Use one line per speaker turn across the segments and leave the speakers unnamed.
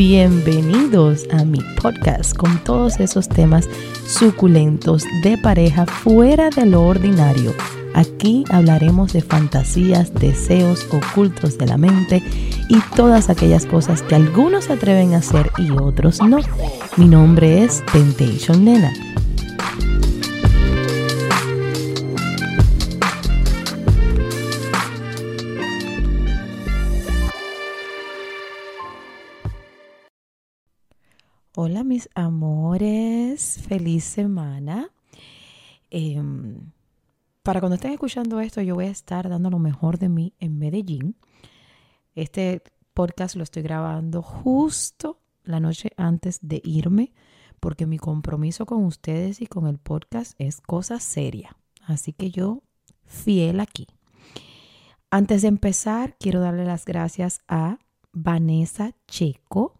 Bienvenidos a mi podcast con todos esos temas suculentos de pareja fuera de lo ordinario. Aquí hablaremos de fantasías, deseos ocultos de la mente y todas aquellas cosas que algunos se atreven a hacer y otros no. Mi nombre es Temptation Nena. Hola mis amores, feliz semana. Para cuando estén escuchando esto, yo voy a estar dando lo mejor de mí en Medellín. Este podcast lo estoy grabando justo la noche antes de irme, porque mi compromiso con ustedes y con el podcast es cosa seria. Así que yo, fiel aquí. Antes de empezar, quiero darle las gracias a Vanessa Checo,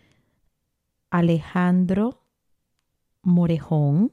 Alejandro Morejón,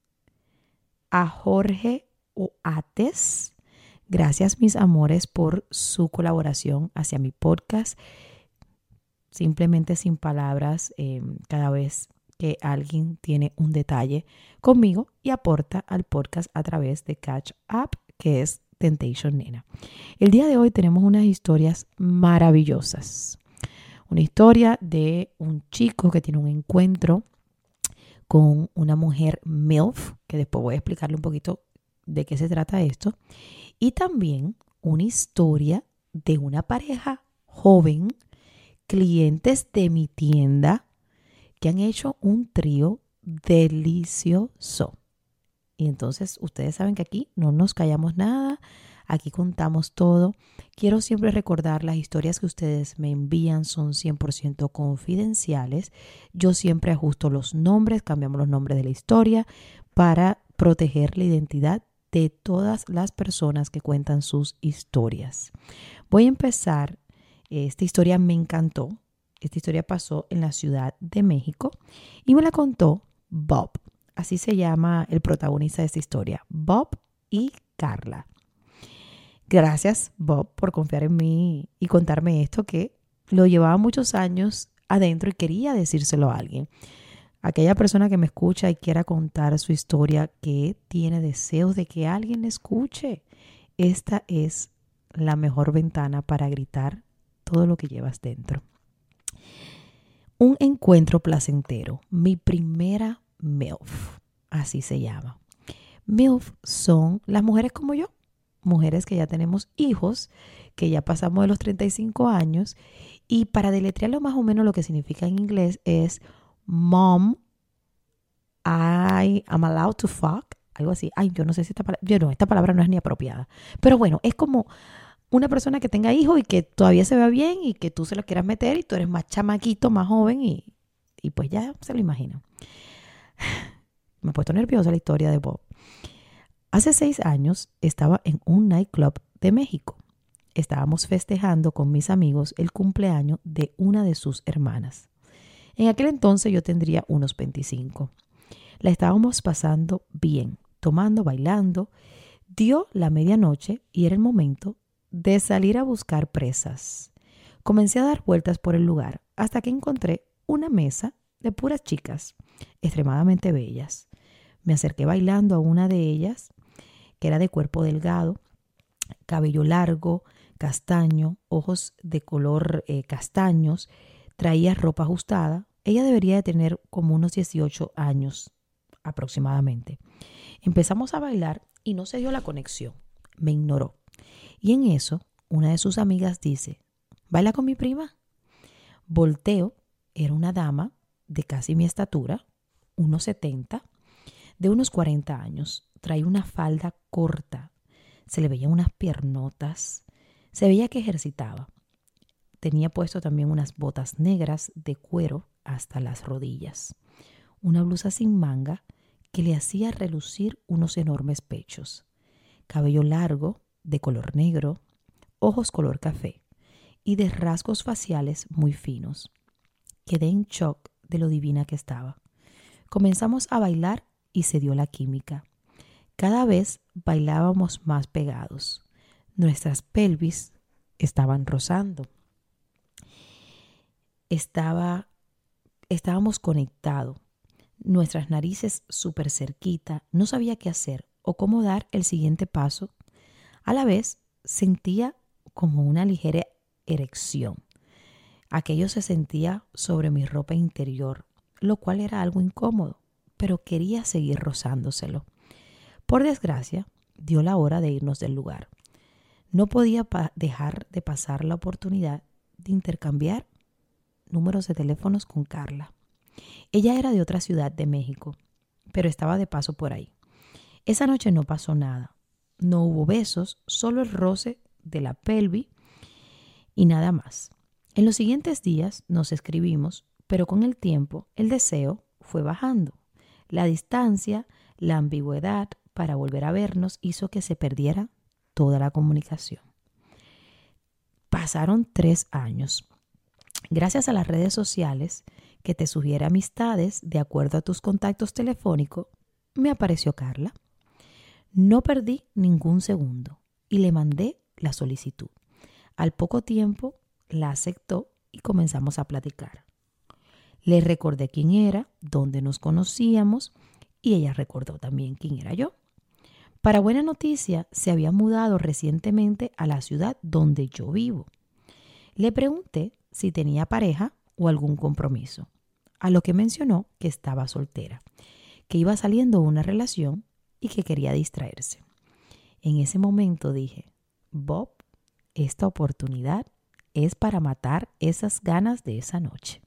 a Jorge Oates. Gracias, mis amores, por su colaboración hacia mi podcast. Simplemente sin palabras, cada vez que alguien tiene un detalle conmigo y aporta al podcast a través de Catch Up, que es Temptation Nena. El día de hoy tenemos unas historias maravillosas. Una historia de un chico que tiene un encuentro con una mujer MILF, que después voy a explicarle un poquito de qué se trata esto. Y también una historia de una pareja joven, clientes de mi tienda, que han hecho un trío delicioso. Y entonces ustedes saben que aquí no nos callamos nada. Aquí contamos todo. Quiero siempre recordar, las historias que ustedes me envían son 100% confidenciales. Yo siempre ajusto los nombres, cambiamos los nombres de la historia para proteger la identidad de todas las personas que cuentan sus historias. Voy a empezar. Esta historia me encantó. Esta historia pasó en la Ciudad de México y me la contó Bob. Así se llama el protagonista de esta historia, Bob y Carla. Gracias, Bob, por confiar en mí y contarme esto que lo llevaba muchos años adentro y quería decírselo a alguien. Aquella persona que me escucha y quiera contar su historia, que tiene deseos de que alguien le escuche. Esta es la mejor ventana para gritar todo lo que llevas dentro. Un encuentro placentero. Mi primera MILF, así se llama. MILF son las mujeres como yo. Mujeres que ya tenemos hijos, que ya pasamos de los 35 años. Y para deletrearlo más o menos lo que significa en inglés es Mom, I am allowed to fuck. Algo así. Ay, yo no sé si esta palabra no es ni apropiada. Pero bueno, es como una persona que tenga hijos y que todavía se vea bien y que tú se lo quieras meter y tú eres más chamaquito, más joven y pues ya se lo imagino. Me ha puesto nerviosa la historia de Bob. Hace 6 años estaba en un nightclub de México. Estábamos festejando con mis amigos el cumpleaños de una de sus hermanas. En aquel entonces yo tendría unos 25. La estábamos pasando bien, tomando, bailando. Dio la medianoche y era el momento de salir a buscar presas. Comencé a dar vueltas por el lugar hasta que encontré una mesa de puras chicas, extremadamente bellas. Me acerqué bailando a una de ellas, que era de cuerpo delgado, cabello largo, castaño, ojos de color castaños, traía ropa ajustada. Ella debería de tener como unos 18 años aproximadamente. Empezamos a bailar y no se dio la conexión. Me ignoró. Y en eso, una de sus amigas dice, ¿baila con mi prima? Volteo, era una dama de casi mi estatura, unos 70, de unos 40 años. Traía una falda corta, se le veían unas piernotas, se veía que ejercitaba. Tenía puesto también unas botas negras de cuero hasta las rodillas, una blusa sin manga que le hacía relucir unos enormes pechos, cabello largo de color negro, ojos color café y de rasgos faciales muy finos. Quedé en shock de lo divina que estaba. Comenzamos a bailar y se dio la química. Cada vez bailábamos más pegados. Nuestras pelvis estaban rozando. Estaba estábamos conectados, nuestras narices súper cerquita, no sabía qué hacer o cómo dar el siguiente paso. A la vez sentía como una ligera erección. Aquello se sentía sobre mi ropa interior, lo cual era algo incómodo, pero quería seguir rozándoselo. Por desgracia, dio la hora de irnos del lugar. No podía dejar de pasar la oportunidad de intercambiar números de teléfonos con Carla. Ella era de otra ciudad de México, pero estaba de paso por ahí. Esa noche no pasó nada. No hubo besos, solo el roce de la pelvis y nada más. En los siguientes días nos escribimos, pero con el tiempo el deseo fue bajando. La distancia, la ambigüedad para volver a vernos hizo que se perdiera toda la comunicación. Pasaron 3 años. Gracias a las redes sociales que te sugiere amistades de acuerdo a tus contactos telefónicos, me apareció Carla. No perdí ningún segundo y le mandé la solicitud. Al poco tiempo la aceptó y comenzamos a platicar. Le recordé quién era, dónde nos conocíamos y ella recordó también quién era yo. Para buena noticia, se había mudado recientemente a la ciudad donde yo vivo. Le pregunté si tenía pareja o algún compromiso, a lo que mencionó que estaba soltera, que iba saliendo de una relación y que quería distraerse. En ese momento dije, Bob, esta oportunidad es para matar esas ganas de esa noche.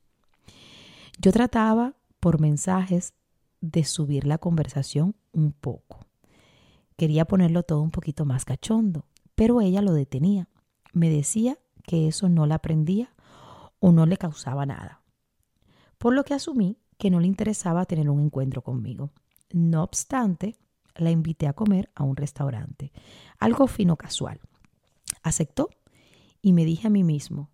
Yo trataba por mensajes de subir la conversación un poco. Quería ponerlo todo un poquito más cachondo, pero ella lo detenía. Me decía que eso no la prendía o no le causaba nada. Por lo que asumí que no le interesaba tener un encuentro conmigo. No obstante, la invité a comer a un restaurante, algo fino casual. Aceptó y me dije a mí mismo,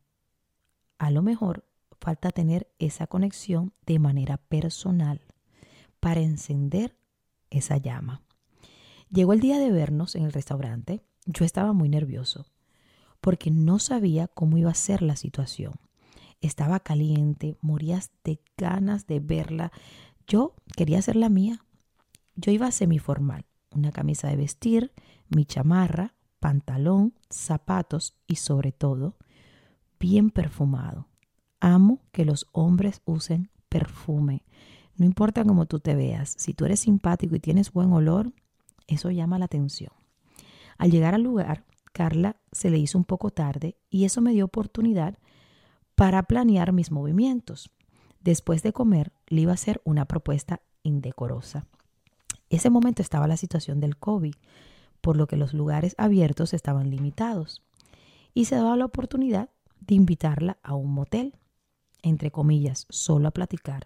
a lo mejor falta tener esa conexión de manera personal para encender esa llama. Llegó el día de vernos en el restaurante. Yo estaba muy nervioso porque no sabía cómo iba a ser la situación. Estaba caliente, morías de ganas de verla. Yo quería hacer la mía. Yo iba semiformal, una camisa de vestir, mi chamarra, pantalón, zapatos y sobre todo, bien perfumado. Amo que los hombres usen perfume. No importa cómo tú te veas, si tú eres simpático y tienes buen olor, eso llama la atención. Al llegar al lugar, Carla se le hizo un poco tarde y eso me dio oportunidad para planear mis movimientos. Después de comer, le iba a hacer una propuesta indecorosa. Ese momento estaba la situación del COVID, por lo que los lugares abiertos estaban limitados. Y se daba la oportunidad de invitarla a un motel, entre comillas, solo a platicar.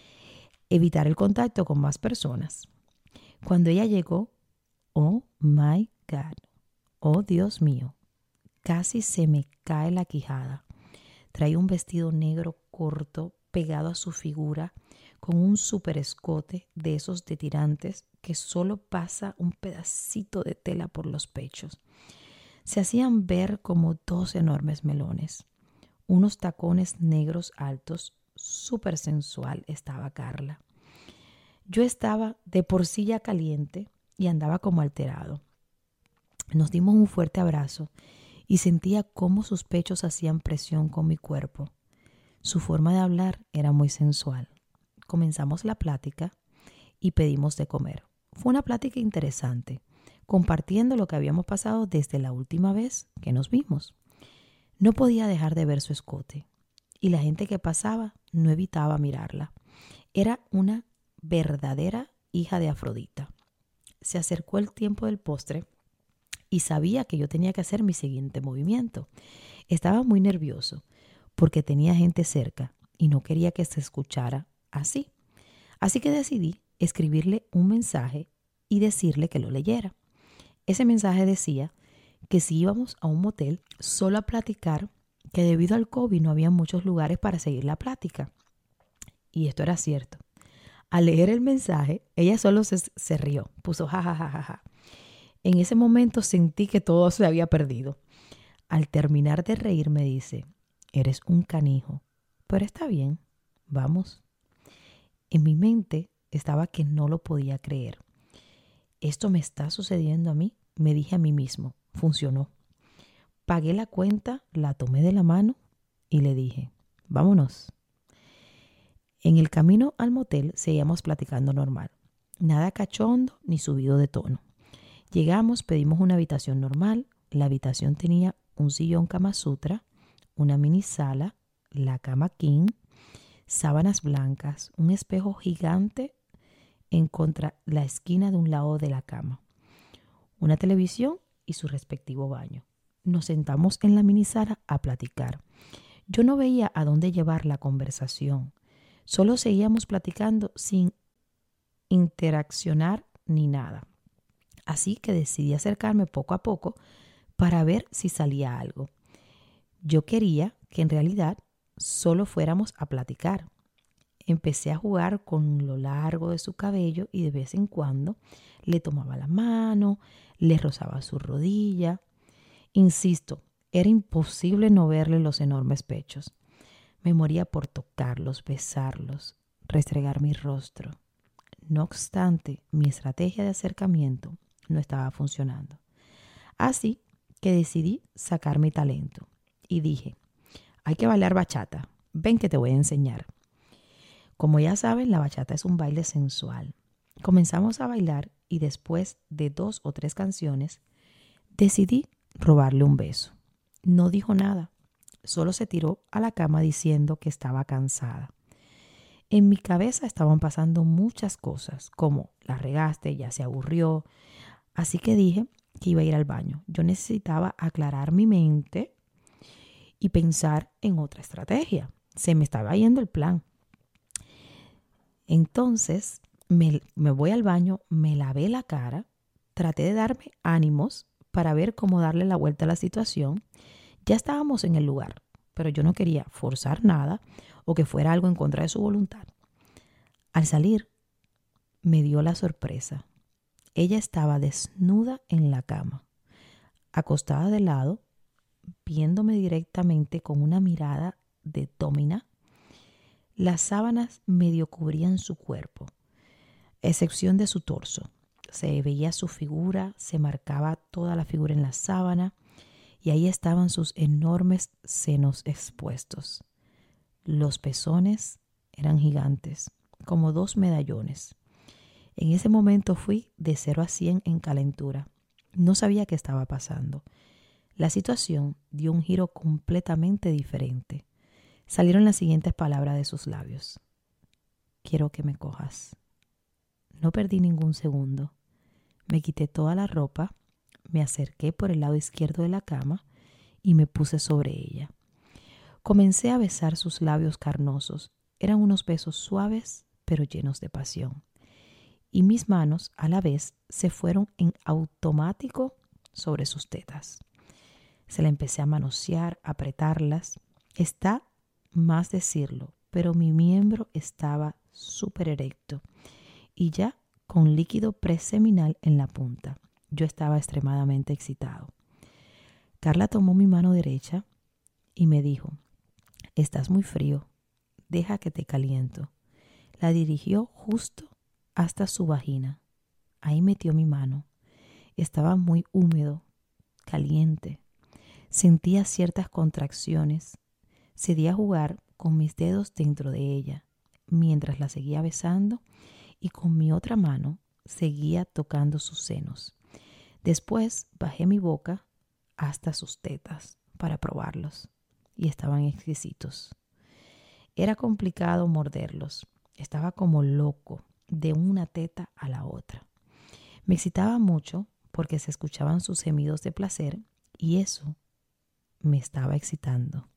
Evitar el contacto con más personas. Cuando ella llegó, oh my God, oh Dios mío, casi se me cae la quijada. Traía un vestido negro corto pegado a su figura con un super escote de esos de tirantes que solo pasa un pedacito de tela por los pechos. Se hacían ver como 2 enormes melones. Unos tacones negros altos, súper sensual estaba Carla. Yo estaba de por sí ya caliente y andaba como alterado. Nos dimos un fuerte abrazo y sentía cómo sus pechos hacían presión con mi cuerpo. Su forma de hablar era muy sensual. Comenzamos la plática y pedimos de comer. Fue una plática interesante, compartiendo lo que habíamos pasado desde la última vez que nos vimos. No podía dejar de ver su escote y la gente que pasaba no evitaba mirarla. Era una verdadera hija de Afrodita. Se acercó el tiempo del postre y sabía que yo tenía que hacer mi siguiente movimiento. Estaba muy nervioso porque tenía gente cerca y no quería que se escuchara así. Así que decidí escribirle un mensaje y decirle que lo leyera. Ese mensaje decía que si íbamos a un motel solo a platicar, que debido al COVID no había muchos lugares para seguir la plática. Y esto era cierto. Al leer el mensaje, ella solo se rió, puso jajajaja. En ese momento sentí que todo se había perdido. Al terminar de reír me dice, eres un canijo, pero está bien, vamos, En mi mente estaba que no lo podía creer. ¿Esto me está sucediendo a mí? Me dije a mí mismo. Funcionó. Pagué la cuenta, la tomé de la mano y le dije, vámonos. En el camino al motel seguíamos platicando normal. Nada cachondo ni subido de tono. Llegamos, pedimos una habitación normal. La habitación tenía un sillón Kama Sutra, una mini sala, la cama king, sábanas blancas, un espejo gigante en contra la esquina de un lado de la cama, una televisión y su respectivo baño. Nos sentamos en la mini sala a platicar. Yo no veía a dónde llevar la conversación. Solo seguíamos platicando sin interaccionar ni nada. Así que decidí acercarme poco a poco para ver si salía algo. Yo quería que en realidad solo fuéramos a platicar. Empecé a jugar con lo largo de su cabello y de vez en cuando le tomaba la mano, le rozaba su rodilla. Insisto, era imposible no verle los enormes pechos. Me moría por tocarlos, besarlos, restregar mi rostro. No obstante, mi estrategia de acercamiento no estaba funcionando. Así que decidí sacar mi talento y dije, hay que bailar bachata. Ven que te voy a enseñar. Como ya saben, la bachata es un baile sensual. Comenzamos a bailar y después de 2 o 3 canciones decidí robarle un beso. No dijo nada, solo se tiró a la cama diciendo que estaba cansada. En mi cabeza estaban pasando muchas cosas, como la regaste, ya se aburrió, así que dije que iba a ir al baño. Yo necesitaba aclarar mi mente y pensar en otra estrategia. Se me estaba yendo el plan. Entonces me voy al baño, me lavé la cara, traté de darme ánimos para ver cómo darle la vuelta a la situación. Ya estábamos en el lugar, pero yo no quería forzar nada o que fuera algo en contra de su voluntad. Al salir, me dio la sorpresa. Ella estaba desnuda en la cama, acostada de lado, viéndome directamente con una mirada de domina. Las sábanas medio cubrían su cuerpo, excepción de su torso. Se veía su figura, se marcaba toda la figura en la sábana y ahí estaban sus enormes senos expuestos. Los pezones eran gigantes, como 2 medallones. En ese momento fui de 0 a 100 en calentura. No sabía qué estaba pasando. La situación dio un giro completamente diferente. Salieron las siguientes palabras de sus labios. Quiero que me cojas. No perdí ningún segundo. Me quité toda la ropa, me acerqué por el lado izquierdo de la cama y me puse sobre ella. Comencé a besar sus labios carnosos. Eran unos besos suaves, pero llenos de pasión. Y mis manos, a la vez, se fueron en automático sobre sus tetas. Se la empecé a manosear, a apretarlas. Está más decirlo, pero mi miembro estaba súper erecto y ya con líquido preseminal en la punta. Yo estaba extremadamente excitado. Carla tomó mi mano derecha y me dijo, estás muy frío, deja que te caliento. La dirigió justo hasta su vagina. Ahí metió mi mano. Estaba muy húmedo, caliente. Sentía ciertas contracciones. Cedí a jugar con mis dedos dentro de ella, mientras la seguía besando y con mi otra mano seguía tocando sus senos. Después bajé mi boca hasta sus tetas para probarlos y estaban exquisitos. Era complicado morderlos. Estaba como loco de una teta a la otra. Me excitaba mucho porque se escuchaban sus gemidos de placer y eso me estaba excitando.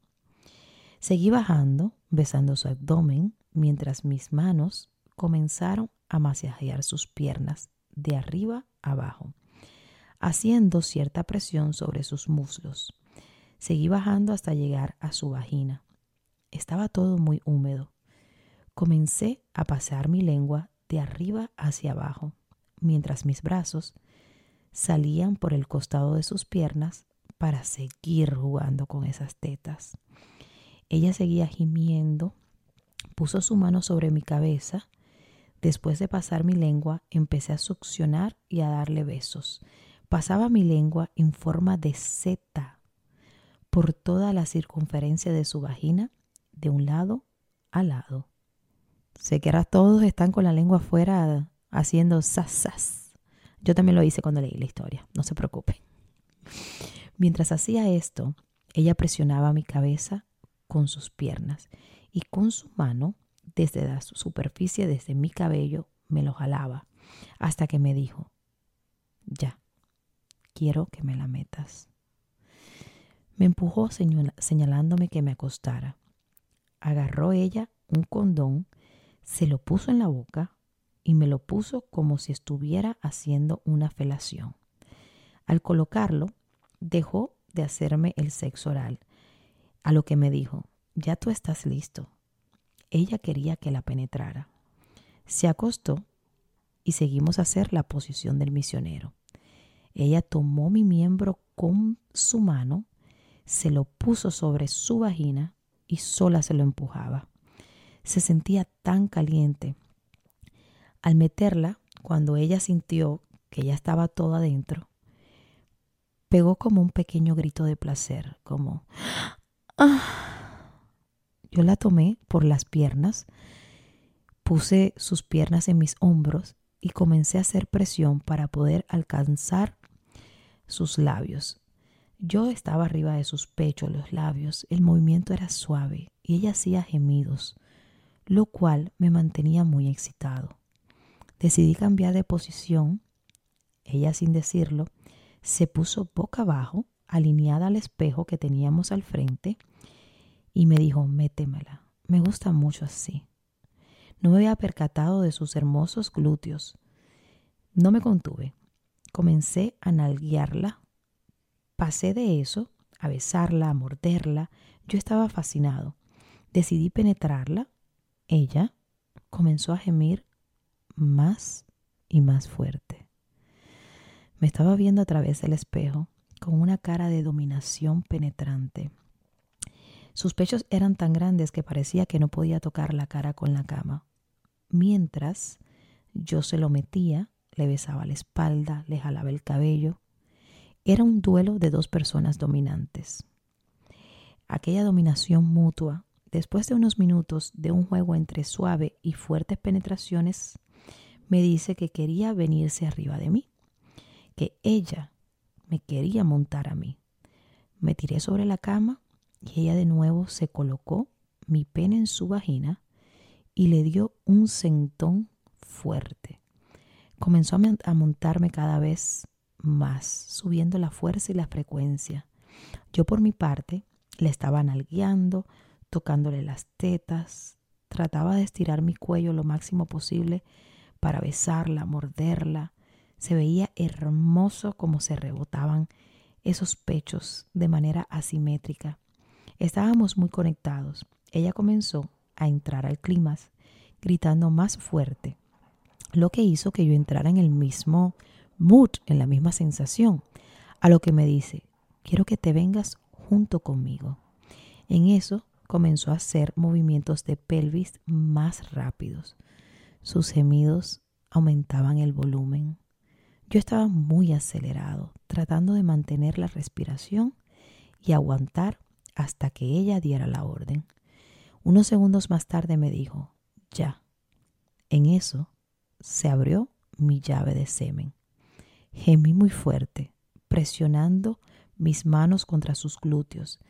Seguí bajando, besando su abdomen, mientras mis manos comenzaron a masajear sus piernas de arriba a abajo, haciendo cierta presión sobre sus muslos. Seguí bajando hasta llegar a su vagina. Estaba todo muy húmedo. Comencé a pasear mi lengua de arriba hacia abajo, mientras mis brazos salían por el costado de sus piernas para seguir jugando con esas tetas. Ella seguía gimiendo, puso su mano sobre mi cabeza Después de pasar mi lengua, empecé a succionar y a darle besos. Pasaba mi lengua en forma de seta por toda la circunferencia de su vagina, de un lado a lado. Sé que ahora todos están con la lengua afuera haciendo sas. Yo también lo hice cuando leí la historia, no se preocupen. Mientras hacía esto, ella presionaba mi cabeza con sus piernas y con su mano, desde la superficie, desde mi cabello, me lo jalaba hasta que me dijo, ya, quiero que me la metas. Me empujó señalándome que me acostara. Agarró ella un condón, se lo puso en la boca y me lo puso como si estuviera haciendo una felación. Al colocarlo, dejó de hacerme el sexo oral, a lo que me dijo, ya tú estás listo. Ella quería que la penetrara. Se acostó y seguimos a hacer la posición del misionero. Ella tomó mi miembro con su mano, se lo puso sobre su vagina y sola se lo empujaba. Se sentía tan caliente. Al meterla, cuando ella sintió que ya estaba toda adentro, pegó como un pequeño grito de placer, como ¡ah! Yo la tomé por las piernas, puse sus piernas en mis hombros y comencé a hacer presión para poder alcanzar sus labios. Yo estaba arriba de sus pechos, los labios, el movimiento era suave y ella hacía gemidos, lo cual me mantenía muy excitado. Decidí cambiar de posición. Ella, sin decirlo, se puso boca abajo, alineada al espejo que teníamos al frente, y me dijo, métemela, me gusta mucho así. No me había percatado de sus hermosos glúteos. No me contuve. Comencé a nalguearla. Pasé de eso a besarla, a morderla. Yo estaba fascinado. Decidí penetrarla. Ella comenzó a gemir más y más fuerte. Me estaba viendo a través del espejo con una cara de dominación penetrante. Sus pechos eran tan grandes que parecía que no podía tocar la cara con la cama. Mientras yo se lo metía, le besaba la espalda, le jalaba el cabello. Era un duelo de dos personas dominantes. Aquella dominación mutua, después de unos minutos de un juego entre suave y fuertes penetraciones, me dice que quería venirse arriba de mí, que ella me quería montar a mí. Me tiré sobre la cama y ella de nuevo se colocó mi pene en su vagina y le dio un sentón fuerte. Comenzó a montarme cada vez más, subiendo la fuerza y la frecuencia. Yo por mi parte le estaba nalgueando, tocándole las tetas, trataba de estirar mi cuello lo máximo posible para besarla, morderla. Se veía hermoso como se rebotaban esos pechos de manera asimétrica. Estábamos muy conectados. Ella comenzó a entrar al clímax, gritando más fuerte, lo que hizo que yo entrara en el mismo mood, en la misma sensación, a lo que me dice, quiero que te vengas junto conmigo. En eso comenzó a hacer movimientos de pelvis más rápidos. Sus gemidos aumentaban el volumen. Yo estaba muy acelerado, tratando de mantener la respiración y aguantar hasta que ella diera la orden. Unos segundos más tarde me dijo, ya. En eso se abrió mi llave de semen. Gemí muy fuerte, presionando mis manos contra sus glúteos.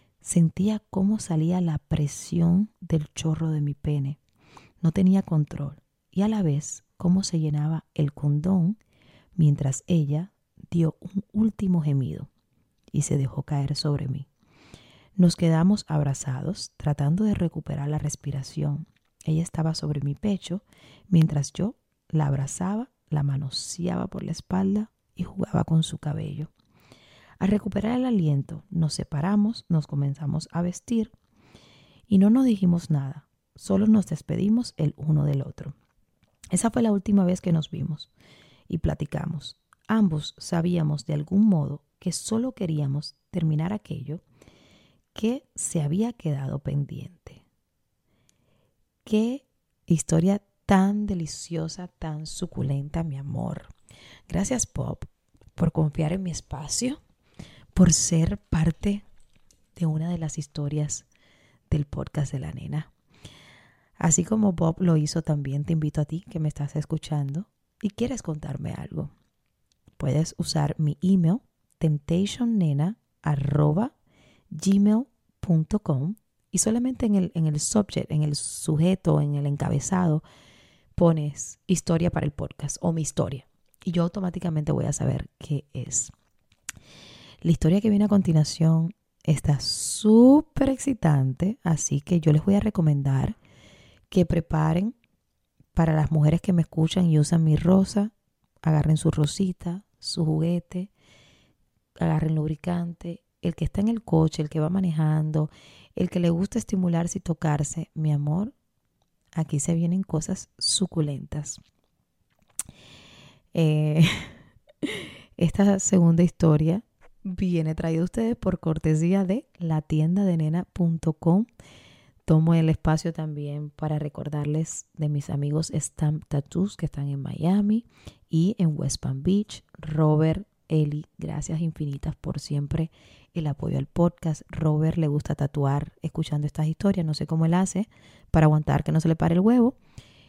Sentía cómo salía la presión del chorro de mi pene. No tenía control y a la vez cómo se llenaba el condón mientras ella dio un último gemido y se dejó caer sobre mí. Nos quedamos abrazados, tratando de recuperar la respiración. Ella estaba sobre mi pecho, mientras yo la abrazaba, la manoseaba por la espalda y jugaba con su cabello. Al recuperar el aliento, nos separamos, nos comenzamos a vestir y no nos dijimos nada, solo nos despedimos el uno del otro. Esa fue la última vez que nos vimos y platicamos. Ambos sabíamos de algún modo que solo queríamos terminar aquello que se había quedado pendiente. Qué historia tan deliciosa, tan suculenta, mi amor. Gracias, Bob, por confiar en mi espacio, por ser parte de una de las historias del podcast de la nena. Así como Bob lo hizo también, te invito a ti que me estás escuchando y quieres contarme algo. Puedes usar mi email temptationnena@gmail.com y solamente en el subject, en el sujeto, en el encabezado, pones historia para el podcast o mi historia. Y yo automáticamente voy a saber qué es. La historia que viene a continuación está súper excitante, así que yo les voy a recomendar que preparen para las mujeres que me escuchan y usan mi rosa, agarren su rosita, su juguete, agarren lubricante, el que está en el coche, el que va manejando, el que le gusta estimularse y tocarse. Mi amor, aquí se vienen cosas suculentas. Esta segunda historia viene traída a ustedes por cortesía de latiendadenena.com. Tomo el espacio también para recordarles de mis amigos Stamp Tattoos que están en Miami y en West Palm Beach. Robert, Eli, gracias infinitas por siempre el apoyo al podcast. Robert le gusta tatuar escuchando estas historias. No sé cómo él hace para aguantar que no se le pare el huevo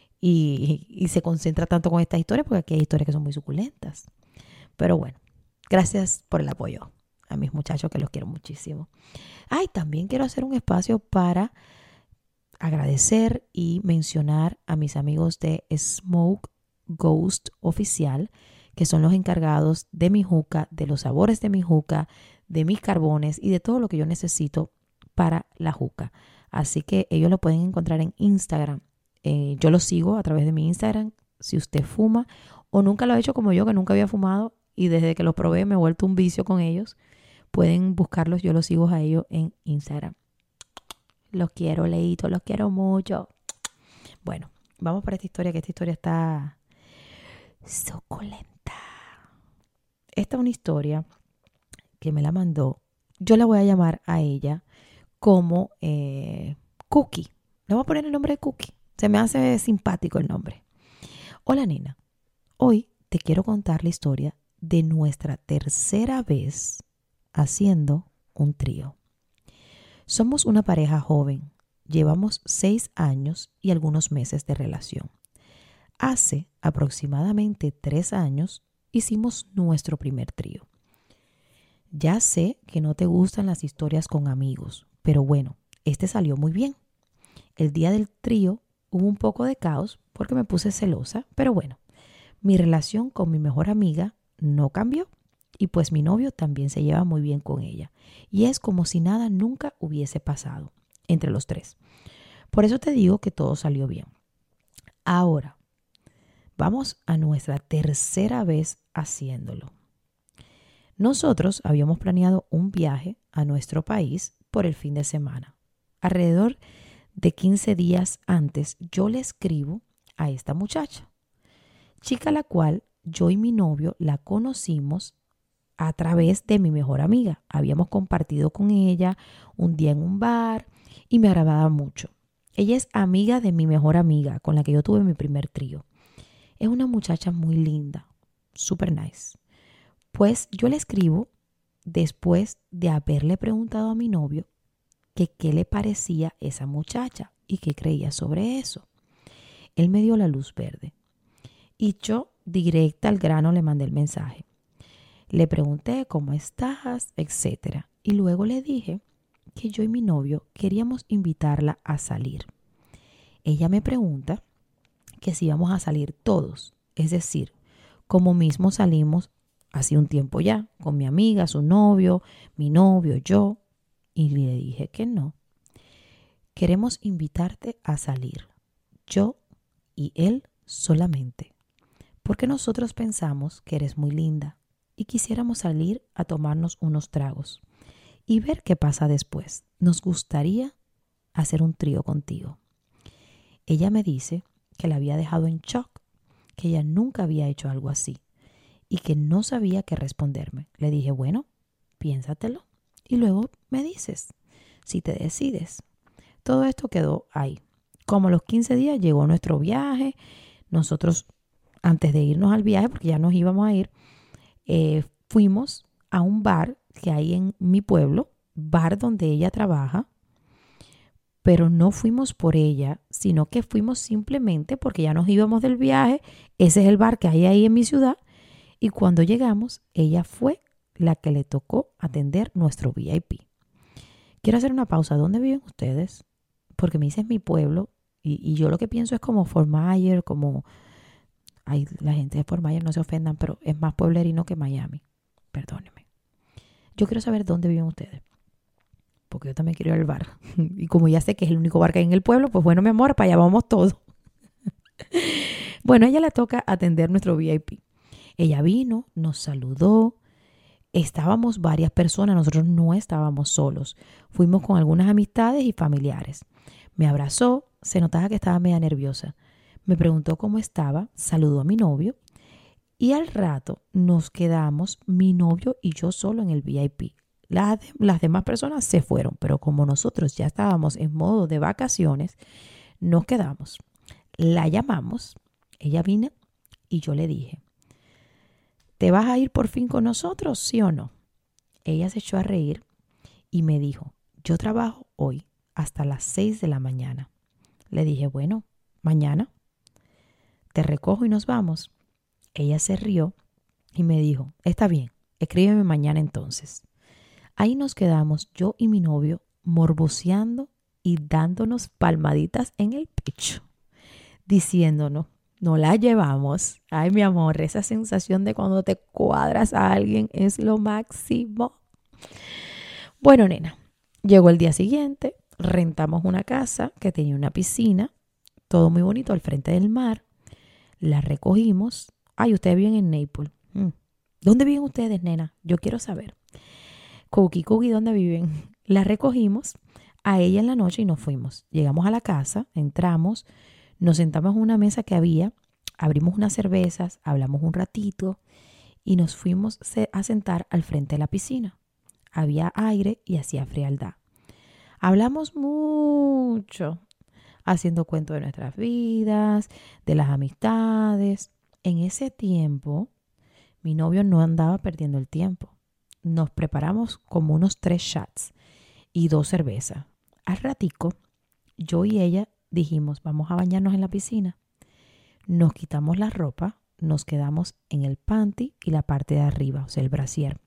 y se concentra tanto con estas historias, porque aquí hay historias que son muy suculentas. Pero bueno, gracias por el apoyo a mis muchachos, que los quiero muchísimo. Ay, también quiero hacer un espacio para agradecer y mencionar a mis amigos de Smoke Ghost Oficial, que son los encargados de mi juca, de los sabores de mi juca, de mis carbones y de todo lo que yo necesito para la juca. Así que ellos lo pueden encontrar en Instagram. Yo los sigo a través de mi Instagram. Si usted fuma o nunca lo ha hecho como yo, que nunca había fumado y desde que los probé me he vuelto un vicio con ellos, pueden buscarlos. Yo los sigo a ellos en Instagram. Los quiero, Leito, los quiero mucho. Bueno, vamos para esta historia, que esta historia está suculenta. Esta es una historia que me la mandó. Yo la voy a llamar a ella como Cookie. Le voy a poner el nombre de Cookie. Se me hace simpático el nombre. Hola, nena. Hoy te quiero contar la historia de nuestra tercera vez haciendo un trío. Somos una pareja joven. Llevamos 6 años y algunos meses de relación. Hace aproximadamente 3 años hicimos nuestro primer trío. Ya sé que no te gustan las historias con amigos, pero bueno, este salió muy bien. El día del trío hubo un poco de caos porque me puse celosa, pero bueno, mi relación con mi mejor amiga no cambió y pues mi novio también se lleva muy bien con ella. Y es como si nada nunca hubiese pasado entre los tres. Por eso te digo que todo salió bien. Ahora, vamos a nuestra tercera vez haciéndolo. Nosotros habíamos planeado un viaje a nuestro país por el fin de semana. Alrededor de 15 días antes, yo le escribo a esta muchacha, chica la cual yo y mi novio la conocimos a través de mi mejor amiga. Habíamos compartido con ella un día en un bar y me agradaba mucho. Ella es amiga de mi mejor amiga, con la que yo tuve mi primer trío. Es una muchacha muy linda, super nice. Pues yo le escribo después de haberle preguntado a mi novio que qué le parecía esa muchacha y qué creía sobre eso. Él me dio la luz verde y yo directa al grano le mandé el mensaje. Le pregunté cómo estás, etc. Y luego le dije que yo y mi novio queríamos invitarla a salir. Ella me pregunta que si vamos a salir todos, es decir, como mismo salimos hace un tiempo ya, con mi amiga, su novio, mi novio, yo, y le dije que no. Queremos invitarte a salir, yo y él solamente, porque nosotros pensamos que eres muy linda y quisiéramos salir a tomarnos unos tragos y ver qué pasa después. Nos gustaría hacer un trío contigo. Ella me dice que la había dejado en shock, que ella nunca había hecho algo así y que no sabía qué responderme. Le dije, bueno, piénsatelo y luego me dices si te decides. Todo esto quedó ahí, Como a los 15 días llegó nuestro viaje. Nosotros, antes de irnos al viaje, porque ya nos íbamos a ir, fuimos a un bar que hay en mi pueblo, bar donde ella trabaja, pero no fuimos por ella, sino que fuimos simplemente porque ya nos íbamos del viaje. Ese es el bar que hay ahí en mi ciudad. Y cuando llegamos, ella fue la que le tocó atender nuestro VIP. Quiero hacer una pausa. ¿Dónde viven ustedes? Porque me dices mi pueblo y yo lo que pienso es como Fort Myers, como... Ay, la gente de Fort Myers no se ofendan, pero es más pueblerino que Miami. Perdónenme. Yo quiero saber dónde viven ustedes, porque yo también quiero ir al bar. Y como ya sé que es el único bar que hay en el pueblo, pues bueno, mi amor, para allá vamos todos. Bueno, a ella le toca atender nuestro VIP. Ella vino, nos saludó. Estábamos varias personas, nosotros no estábamos solos. Fuimos con algunas amistades y familiares. Me abrazó, se notaba que estaba media nerviosa. Me preguntó cómo estaba, saludó a mi novio y al rato nos quedamos, mi novio y yo solo en el VIP. Las demás personas se fueron, pero como nosotros ya estábamos en modo de vacaciones, nos quedamos. La llamamos, ella vino y yo le dije, ¿te vas a ir por fin con nosotros, sí o no? Ella se echó a reír y me dijo, yo trabajo hoy hasta las 6 de la mañana. Le dije, bueno, mañana te recojo y nos vamos. Ella se rió y me dijo, está bien, escríbeme mañana entonces. Ahí nos quedamos yo y mi novio morboseando y dándonos palmaditas en el pecho, diciéndonos, no la llevamos. Ay, mi amor, esa sensación de cuando te cuadras a alguien es lo máximo. Bueno, nena, llegó el día siguiente, rentamos una casa que tenía una piscina, todo muy bonito al frente del mar. La recogimos. Ay, ustedes viven en Naples. ¿Dónde viven ustedes, nena? Yo quiero saber. Cookie, ¿dónde viven? La recogimos a ella en la noche y nos fuimos. Llegamos a la casa, entramos, nos sentamos en una mesa que había, abrimos unas cervezas, hablamos un ratito y nos fuimos a sentar al frente de la piscina. Había aire y hacía frialdad. Hablamos mucho, haciendo cuento de nuestras vidas, de las amistades. En ese tiempo, mi novio no andaba perdiendo el tiempo. Nos preparamos como unos 3 shots y 2 cervezas. Al ratico, yo y ella dijimos, vamos a bañarnos en la piscina. Nos quitamos la ropa, nos quedamos en el panty y la parte de arriba, o sea, el brasier.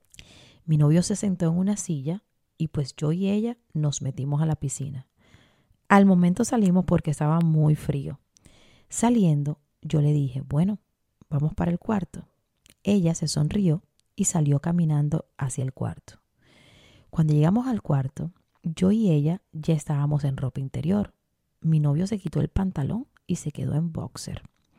Mi novio se sentó en una silla y pues yo y ella nos metimos a la piscina. Al momento salimos porque estaba muy frío. Saliendo, yo le dije, bueno, vamos para el cuarto. Ella se sonrió y salió caminando hacia el cuarto. Cuando llegamos al cuarto, yo y ella ya estábamos en ropa interior. Mi novio se quitó el pantalón y se quedó en boxer.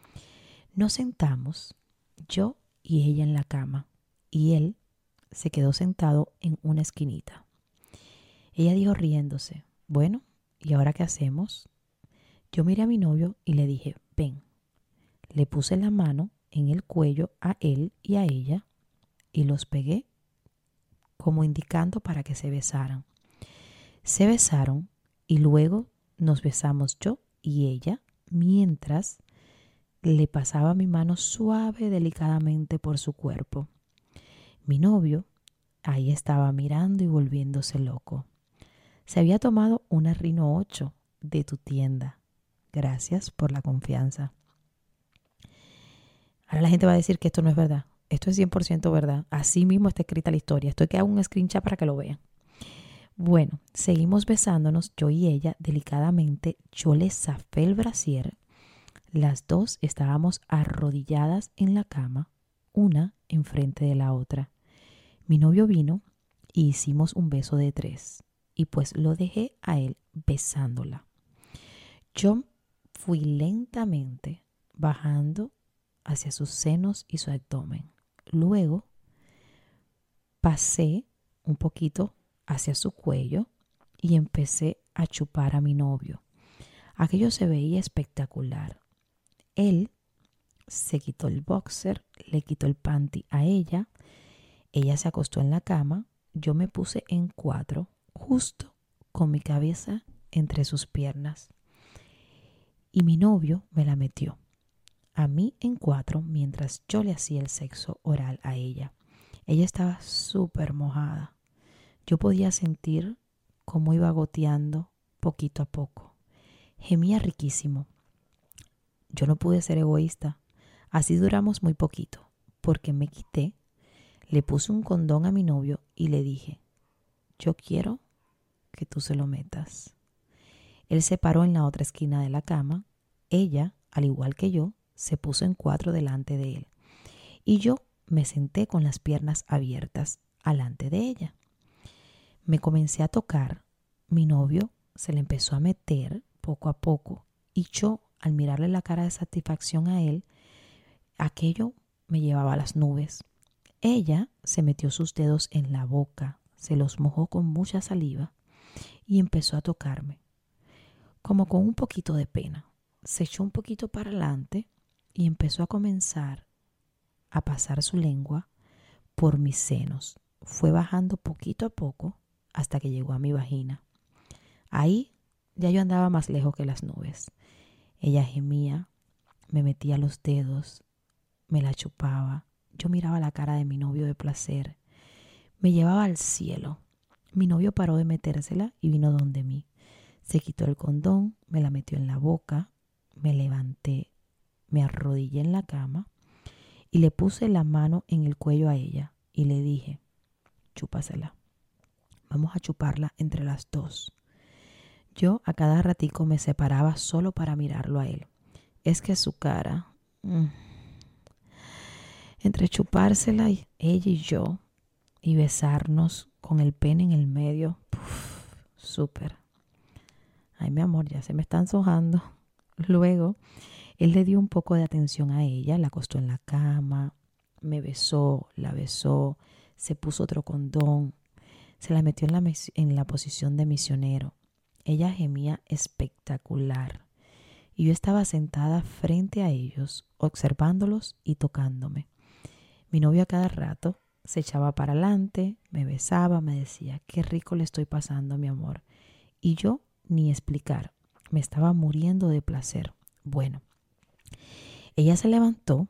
Nos sentamos, yo y ella en la cama, y él se quedó sentado en una esquinita. Ella dijo riéndose, bueno, ¿y ahora qué hacemos? Yo miré a mi novio y le dije, ven. Le puse la mano en el cuello a él y a ella y los pegué como indicando para que se besaran. Se besaron y luego nos besamos yo y ella mientras le pasaba mi mano suave, delicadamente por su cuerpo. Mi novio ahí estaba mirando y volviéndose loco. Se había tomado una Rino 8 de tu tienda. Gracias por la confianza. Ahora la gente va a decir que esto no es verdad. Esto es 100% verdad. Así mismo está escrita la historia. Estoy que hago un screenshot para que lo vean. Bueno, seguimos besándonos, yo y ella, delicadamente. Yo le zafé el brasier. Las dos estábamos arrodilladas en la cama, una enfrente de la otra. Mi novio vino y hicimos un beso de 3. Y pues lo dejé a él besándola. Yo fui lentamente bajando hacia sus senos y su abdomen. Luego pasé un poquito hacia su cuello y empecé a chupar a mi novio. Aquello se veía espectacular. Él se quitó el boxer, le quitó el panty a ella. Ella se acostó en la cama. Yo me puse en 4, justo con mi cabeza entre sus piernas. y mi novio me la metió a mí en 4 mientras yo le hacía el sexo oral a ella. Ella estaba súper mojada. Yo podía sentir cómo iba goteando poquito a poco. Gemía riquísimo. Yo no pude ser egoísta. Así duramos muy poquito, porque me quité, le puse un condón a mi novio y le dije, yo quiero que tú se lo metas. Él se paró en la otra esquina de la cama. Ella, al igual que yo, se puso en 4 delante de él. Y yo me senté con las piernas abiertas delante de ella. Me comencé a tocar. Mi novio se le empezó a meter poco a poco. Y yo, al mirarle la cara de satisfacción a él, aquello me llevaba a las nubes. Ella se metió sus dedos en la boca, se los mojó con mucha saliva y empezó a tocarme, como con un poquito de pena. Se echó un poquito para adelante y empezó a comenzar a pasar su lengua por mis senos. Fue bajando poquito a poco hasta que llegó a mi vagina. Ahí ya yo andaba más lejos que las nubes. Ella gemía, me metía los dedos, me la chupaba. Yo miraba la cara de mi novio de placer. Me llevaba al cielo. Mi novio paró de metérsela y vino donde mí. Se quitó el condón, me la metió en la boca, me levanté, me arrodillé en la cama y le puse la mano en el cuello a ella y le dije, chúpasela. Vamos a chuparla entre las dos. Yo a cada ratico me separaba solo para mirarlo a él. Es que su cara, entre chupársela ella y yo y besarnos con el pene en el medio, súper. Ay, mi amor, ya se me están antojando. Luego, él le dio un poco de atención a ella, la acostó en la cama, me besó, la besó, se puso otro condón, se la metió en la posición de misionero. Ella gemía espectacular y yo estaba sentada frente a ellos, observándolos y tocándome. Mi novio a cada rato se echaba para adelante, me besaba, me decía, qué rico le estoy pasando, mi amor. Y yo ni explicar, me estaba muriendo de placer. Bueno, ella se levantó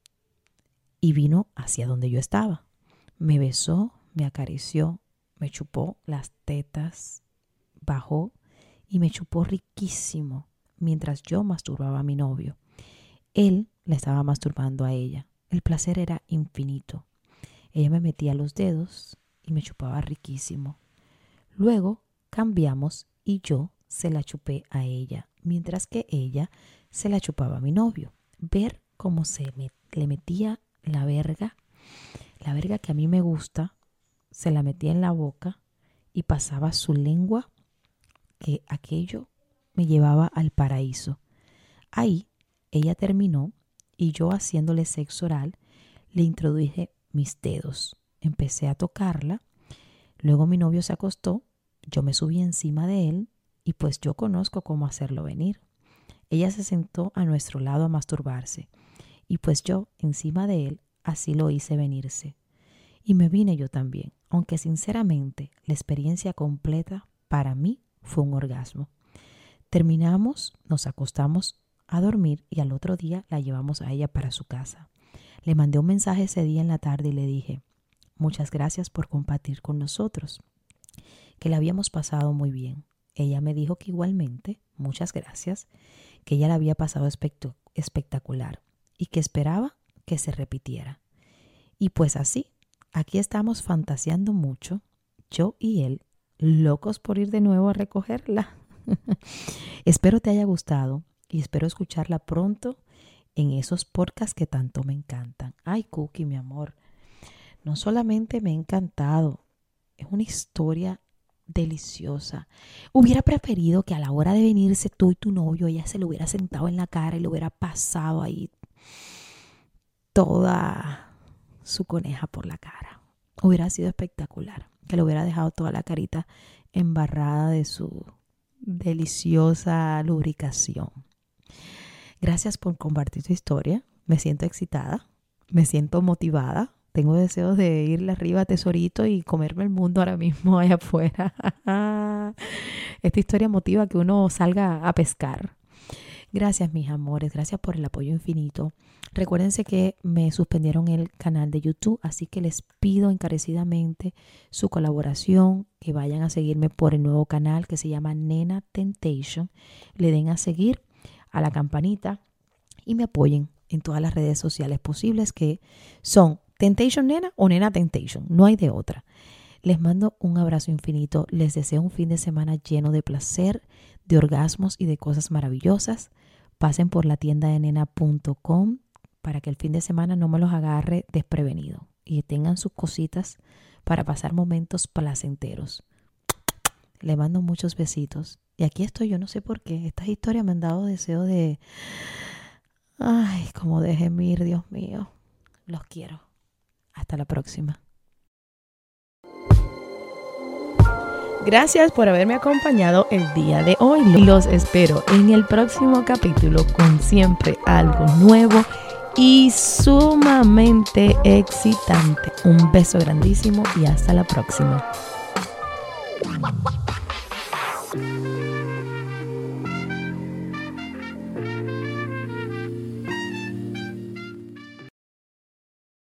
y vino hacia donde yo estaba. Me besó, me acarició, me chupó las tetas, bajó y me chupó riquísimo mientras yo masturbaba a mi novio. Él le estaba masturbando a ella. El placer era infinito. Ella me metía los dedos y me chupaba riquísimo. Luego cambiamos y yo se la chupé a ella, mientras que ella se la chupaba a mi novio. Ver cómo le metía la verga que a mí me gusta, se la metía en la boca y pasaba su lengua, que aquello me llevaba al paraíso. Ahí ella terminó y yo, haciéndole sexo oral, le introduje mis dedos. Empecé a tocarla. Luego mi novio se acostó, yo me subí encima de él y pues yo conozco cómo hacerlo venir. Ella se sentó a nuestro lado a masturbarse y pues yo encima de él así lo hice venirse. Y me vine yo también, aunque sinceramente la experiencia completa para mí fue un orgasmo. Terminamos, nos acostamos a dormir y al otro día la llevamos a ella para su casa. Le mandé un mensaje ese día en la tarde y le dije, muchas gracias por compartir con nosotros, que la habíamos pasado muy bien. Ella me dijo que igualmente, muchas gracias, que ella la había pasado espectacular y que esperaba que se repitiera. Y pues así, aquí estamos fantaseando mucho, yo y él, locos por ir de nuevo a recogerla. Espero te haya gustado y espero escucharla pronto en esos podcasts que tanto me encantan. Ay, Cookie, mi amor, no solamente me ha encantado, es una historia deliciosa. Hubiera preferido que a la hora de venirse tú y tu novio, ella se lo hubiera sentado en la cara y le hubiera pasado ahí toda su coneja por la cara. Hubiera sido espectacular, que le hubiera dejado toda la carita embarrada de su deliciosa lubricación. Gracias por compartir tu historia. Me siento excitada, me siento motivada. Tengo deseos de irle arriba a Tesorito y comerme el mundo ahora mismo allá afuera. Esta historia motiva a que uno salga a pescar. Gracias, mis amores. Gracias por el apoyo infinito. Recuérdense que me suspendieron el canal de YouTube, así que les pido encarecidamente su colaboración, que vayan a seguirme por el nuevo canal que se llama Nena Temptation. Le den a seguir, a la campanita y me apoyen en todas las redes sociales posibles, que son Temptation Nena o Nena Temptation. No hay de otra. Les mando un abrazo infinito. Les deseo un fin de semana lleno de placer, de orgasmos y de cosas maravillosas. Pasen por la tienda de nena.com para que el fin de semana no me los agarre desprevenido y tengan sus cositas para pasar momentos placenteros. Les mando muchos besitos. Y aquí estoy, yo no sé por qué. Estas historias me han dado deseo de... Ay, como de gemir, Dios mío. Los quiero. Hasta la próxima. Gracias por haberme acompañado el día de hoy. Los espero en el próximo capítulo con siempre algo nuevo y sumamente excitante. Un beso grandísimo y hasta la próxima.